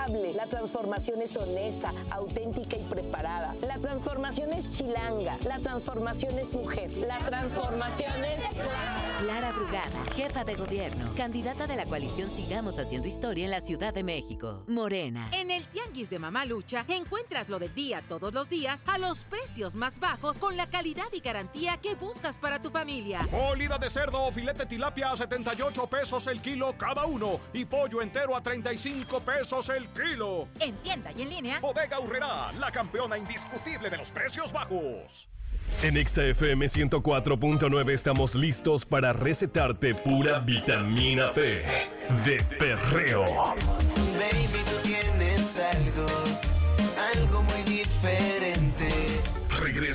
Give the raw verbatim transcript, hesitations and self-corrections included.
responsable. La transformación es honesta, auténtica y preparada. La transformación es chilanga. La transformación es mujer. La transformación es Clara. Clara Brugada, jefa de gobierno, candidata de la coalición Sigamos Haciendo Historia en la Ciudad de México. Morena. En el Tianguis de Mamá Lucha encuentras lo del día todos los días a los precios más bajos con la calidad y garantía que buscas para tu familia. Molida de cerdo o filete tilapia a setenta y ocho pesos el kilo cada uno y pollo entero a treinta y cinco pesos el kilo. En tienda y en línea. Bodega Aurrerá, la campeona indiscutible de los precios bajos. En Exa F M ciento cuatro punto nueve estamos listos para recetarte pura vitamina P de perreo.